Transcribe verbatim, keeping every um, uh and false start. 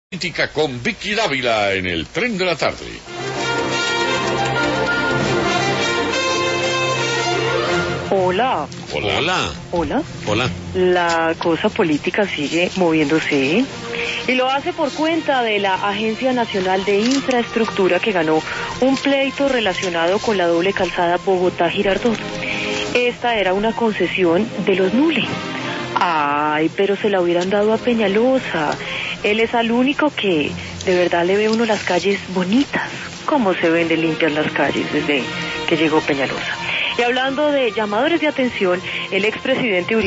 Política con Vicky Dávila en el Tren de la Tarde. Hola. Hola. Hola. Hola. Hola. La cosa política sigue moviéndose y lo hace por cuenta de la Agencia Nacional de Infraestructura, que ganó un pleito relacionado con la doble calzada Bogotá-Girardot. Esta era una concesión de los Nule. Ay, pero se la hubieran dado a Peñalosa. Él es al único que de verdad le ve uno las calles bonitas. Cómo se ven de limpias las calles desde que llegó Peñalosa. Y hablando de llamadores de atención, el expresidente Uribe